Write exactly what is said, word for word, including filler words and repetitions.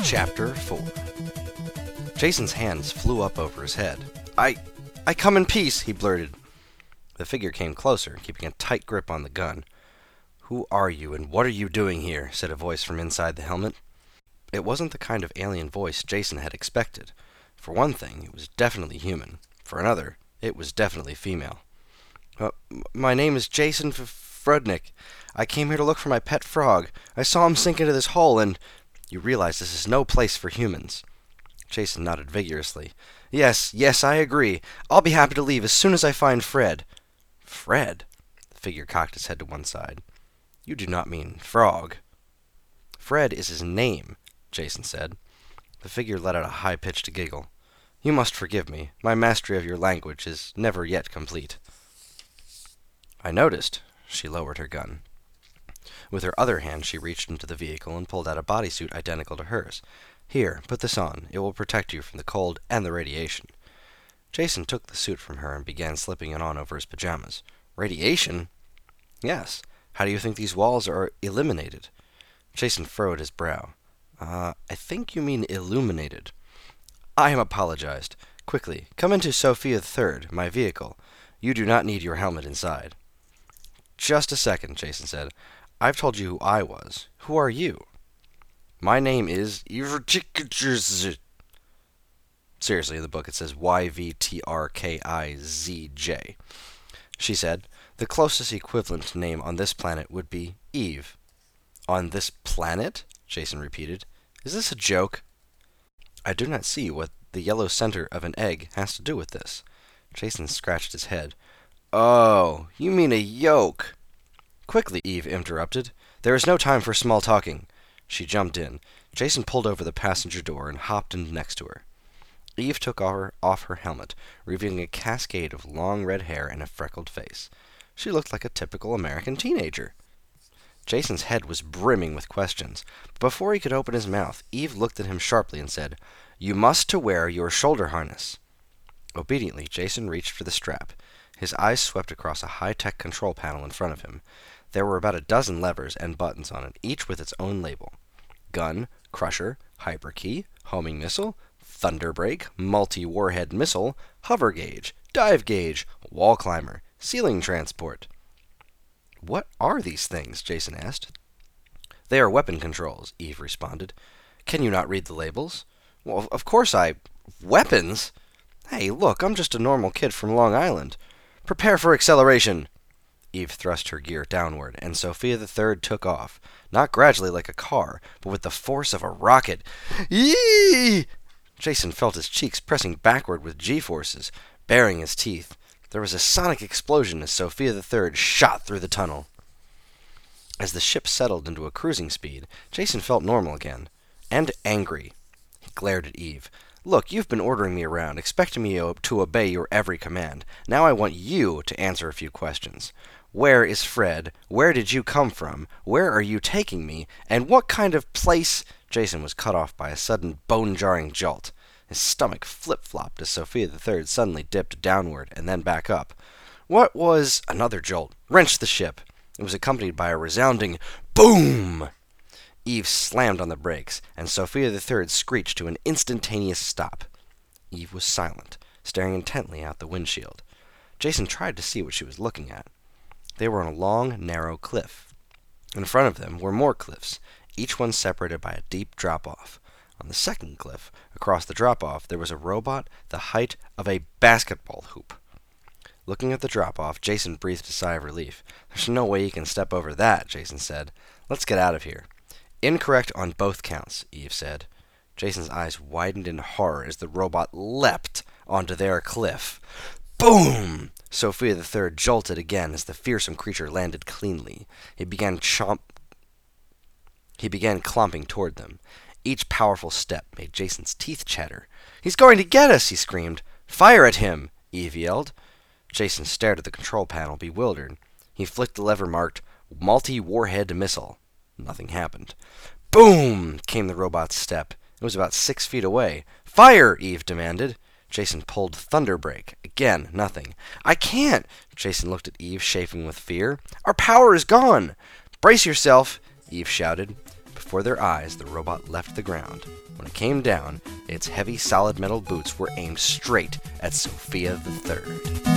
Chapter four. Jason's hands flew up over his head. I... I come in peace, he blurted. The figure came closer, keeping a tight grip on the gun. Who are you, and what are you doing here? Said a voice from inside the helmet. It wasn't the kind of alien voice Jason had expected. For one thing, it was definitely human. For another, it was definitely female. Uh, my name is Jason F- Frudnick. I came here to look for my pet frog. I saw him sink into this hole, and... You realize this is no place for humans. Jason nodded vigorously. Yes, yes, I agree. I'll be happy to leave as soon as I find Fred. Fred? The figure cocked his head to one side. You do not mean Frog. Fred is his name, Jason said. The figure let out a high-pitched giggle. You must forgive me. My mastery of your language is never yet complete. I noticed. She lowered her gun. With her other hand, she reached into the vehicle and pulled out a bodysuit identical to hers. Here, put this on. It will protect you from the cold and the radiation. Jason took the suit from her and began slipping it on over his pajamas. Radiation? Yes. How do you think these walls are eliminated? Jason furrowed his brow. Uh, I think you mean illuminated. I am apologized. Quickly, come into Sophia the Third, my vehicle. You do not need your helmet inside. Just a second, Jason said. I've told you who I was. Who are you? My name is... Seriously, in the book it says Y V T R K I Z J. She said, the closest equivalent name on this planet would be Eve. On this planet? Jason repeated. Is this a joke? I do not see what the yellow center of an egg has to do with this. Jason scratched his head. Oh, you mean a yolk. Quickly, Eve interrupted. There is no time for small talking. She jumped in. Jason pulled over the passenger door and hopped in next to her. Eve took her, off her helmet, revealing a cascade of long red hair and a freckled face. She looked like a typical American teenager. Jason's head was brimming with questions, but before he could open his mouth, Eve looked at him sharply and said, You must to wear your shoulder harness. Obediently, Jason reached for the strap. His eyes swept across a high-tech control panel in front of him. There were about a dozen levers and buttons on it, each with its own label. Gun, crusher, hyperkey, homing missile, thunder brake, multi-warhead missile, hover gauge, dive gauge, wall climber, ceiling transport. What are these things? Jason asked. They are weapon controls, Eve responded. Can you not read the labels? Well, of course I... Weapons? Hey, look, I'm just a normal kid from Long Island. Prepare for acceleration! Eve thrust her gear downward, and Sophia the Third took off, not gradually like a car, but with the force of a rocket. Yee! Jason felt his cheeks pressing backward with G-forces, baring his teeth. There was a sonic explosion as Sophia the Third shot through the tunnel. As the ship settled into a cruising speed, Jason felt normal again, and angry. He glared at Eve. Look, you've been ordering me around, expecting me to obey your every command. Now I want you to answer a few questions. Where is Fred? Where did you come from? Where are you taking me? And what kind of place... Jason was cut off by a sudden bone-jarring jolt. His stomach flip-flopped as Sophia the Third suddenly dipped downward and then back up. What was... Another jolt wrenched the ship. It was accompanied by a resounding boom! Eve slammed on the brakes, and Sophia the Third screeched to an instantaneous stop. Eve was silent, staring intently out the windshield. Jason tried to see what she was looking at. They were on a long, narrow cliff. In front of them were more cliffs, each one separated by a deep drop-off. On the second cliff, across the drop-off, there was a robot the height of a basketball hoop. Looking at the drop-off, Jason breathed a sigh of relief. There's no way you can step over that, Jason said. Let's get out of here. Incorrect on both counts, Eve said. Jason's eyes widened in horror as the robot leapt onto their cliff. Boom! Sophia the Third jolted again as the fearsome creature landed cleanly. He began chomp... He began clomping toward them. Each powerful step made Jason's teeth chatter. He's going to get us, he screamed. Fire at him, Eve yelled. Jason stared at the control panel, bewildered. He flicked the lever marked multi-warhead missile. Nothing happened. Boom! Came the robot's step. It was about six feet away. Fire! Eve demanded. Jason pulled thunder brake. Again, nothing. I can't! Jason looked at Eve, shaking with fear. Our power is gone! Brace yourself! Eve shouted. before their eyes, the robot left the ground. When it came down, its heavy solid metal boots were aimed straight at Sophia the Third.